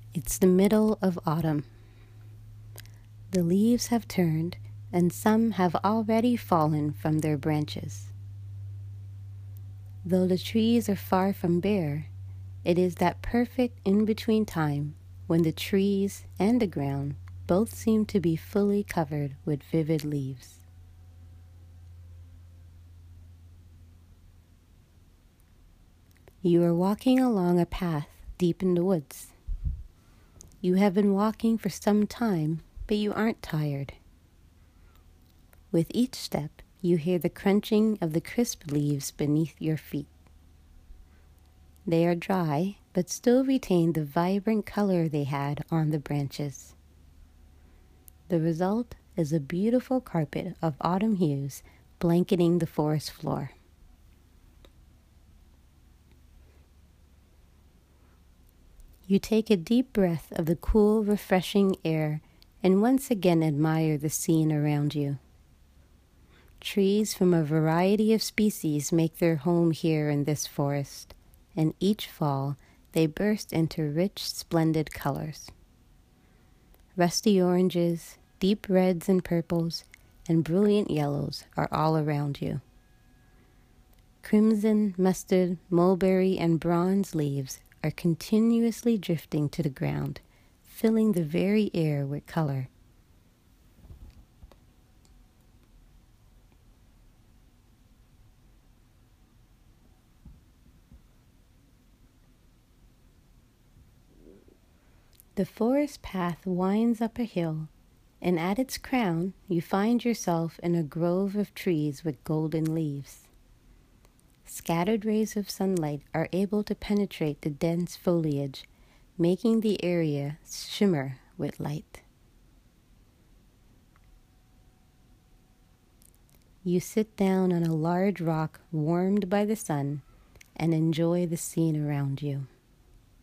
It's the middle of autumn. The leaves have turned, and some have already fallen from their branches. Though the trees are far from bare, it is that perfect in-between time when the trees and the ground both seem to be fully covered with vivid leaves. You are walking along a path deep in the woods. You have been walking for some time, but you aren't tired. With each step, you hear the crunching of the crisp leaves beneath your feet. They are dry, but still retain the vibrant color they had on the branches. The result is a beautiful carpet of autumn hues blanketing the forest floor. You take a deep breath of the cool, refreshing air and once again admire the scene around you. Trees from a variety of species make their home here in this forest, and each fall they burst into rich, splendid colors. Rusty oranges, deep reds and purples, and brilliant yellows are all around you. Crimson, mustard, mulberry, and bronze leaves are continuously drifting to the ground, filling the very air with color. The forest path winds up a hill, and at its crown you find yourself in a grove of trees with golden leaves. Scattered rays of sunlight are able to penetrate the dense foliage, making the area shimmer with light. You sit down on a large rock warmed by the sun and enjoy the scene around you.